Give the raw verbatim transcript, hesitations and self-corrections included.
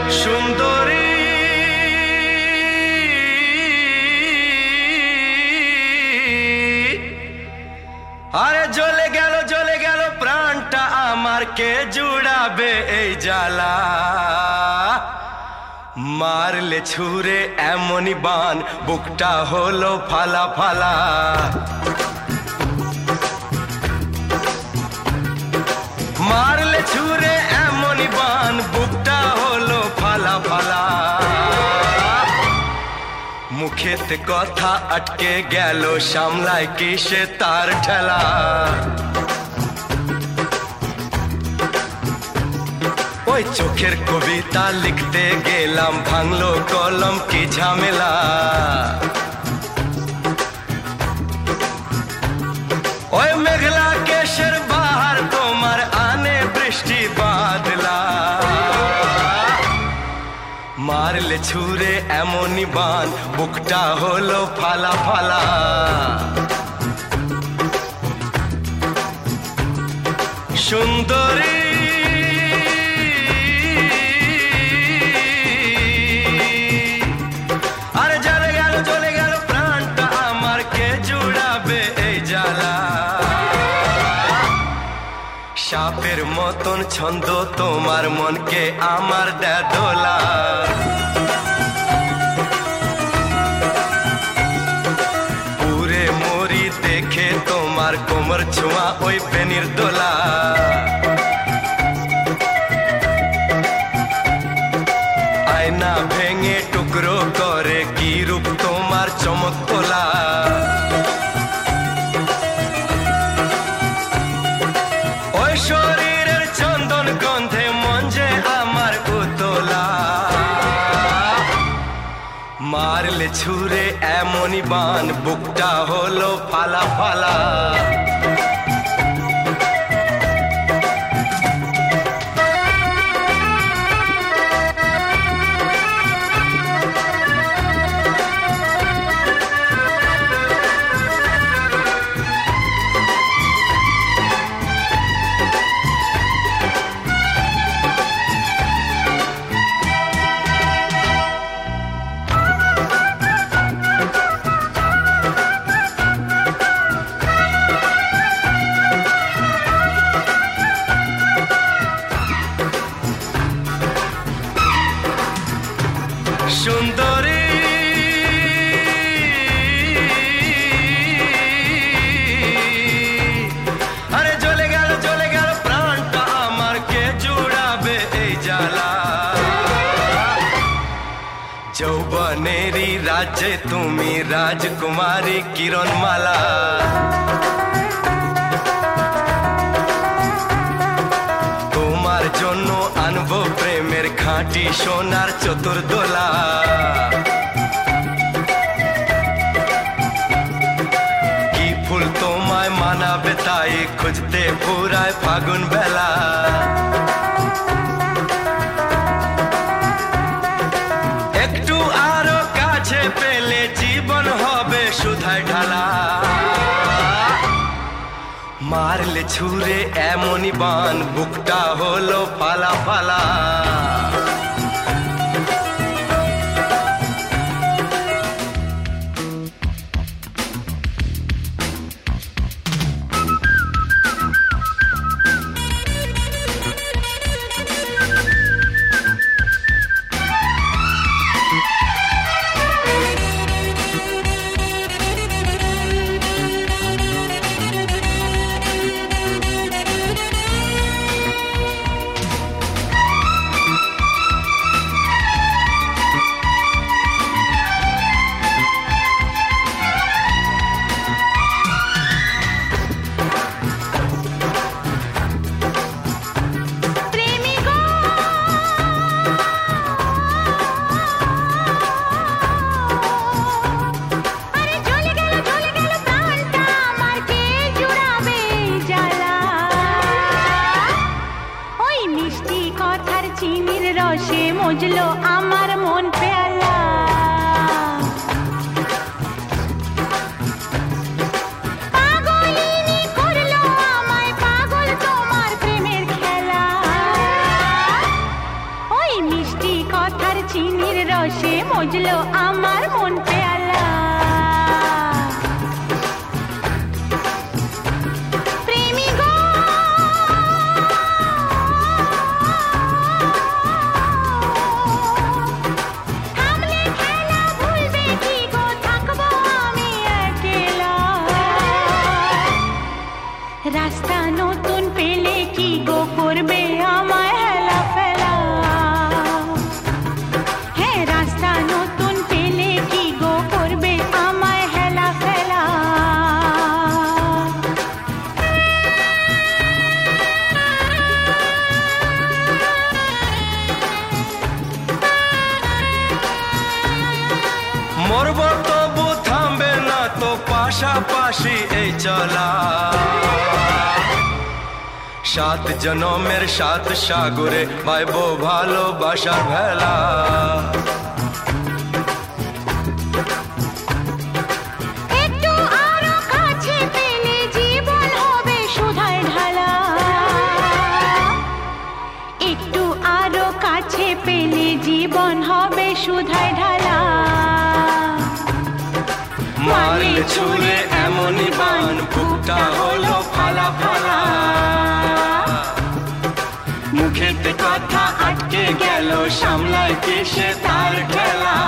সুন্দরী আরে জ্বলে গেল জ্বলে গেল প্রাণটা আমার, কে জুড়াবে এই জ্বালা? মারলে ছুরে এমনই বান, বুকটা হলো ফালা ফালা। মারলে ছুরে এমনই বান, বুকটা হলো ফালা ফালা। মুখেতে কথা আটকে গেল, সামলায় কিসে তার ঠেলা? ওই চোখের কবিতা লিখতে গেলাম, ভাঙলো কলম কি ঝামেলা। ওই মেঘলা কেশের বাহার তোমার আনে বৃষ্টি বাদলা। মারলে ছুরে এমনই বান, বুকটা হলো ফালা ফালা। সুন্দরী আরে জ্বলে গেল জ্বলে গেল প্রাণটা আমার, কে জুড়াবে এই জ্বালা? সাপের মতন ছন্দ তোমার, মনকে আমার দেয় দোলা। পুরে মরি দেখে তোমার, কোমর ছোঁয়া ওই বেনির দোলা। আয়না ভেঙে টুকরো করে, কি রূপ তোমার চমক তোলা। ওই শরীরের চন্দন গন্ধে মন যে আমার উতলা। মারলে ছুরে এমনই বান, বুকটা হলো ফালা ফালা। সুন্দরী আরে জ্বলে গেল জ্বলে গেল প্রাণটা আমার, কে জুড়াবে এই জ্বালা? যৌবনেরই রাজ্যে তুমি রাজকুমারী কিরণমালা। তোমার জন্য আনবো প্রেমের খাঁটি সোনার চতুর্দোলা। কি ফুল তোমায় মানাবে তাই খুঁজতে ফুরায় ফাগুন বেলা। একটু আরো কাছে পেলে জীবন হবে সুধায় ঢালা। মারলে ছুরে এমনই বান, বুকটা হলো ফালা ফালা। রসে মজলো আমার মন পেয়ালা। পাগলিনী করলো আমায় পাগল তোমার প্রেমের খেলা। ওই মিষ্টি কথা রসে মজলো আমার মন পেয়ালা প্রেমী গো থামলে খেলা ভুলবে কি গো থাকবো আমি একলা রাস্তা নতুন পেলে কি গো করবে আমায় হেলা ফেলা হ্যাঁ রাস্তা নতুন পেলে কি গো করবে আমায় হেলা ফেলা মরব তবু থামবে না তো পাশাপাশি এই চলা সাত জনমের সাত সাগরে পাইবো ভালোবাসার ভেলা একটু আরো কাছে পেলে জীবন হবে সুধায় ঢালা একটু আরো কাছে পেলে জীবন হবে সুধায় ঢালা মারলে ছুঁড়ে এমনই বান বুকটা হলো ফালা ফালা মুখেতে কথা আটকে গেল সামলায় কিসে তার ঠেলা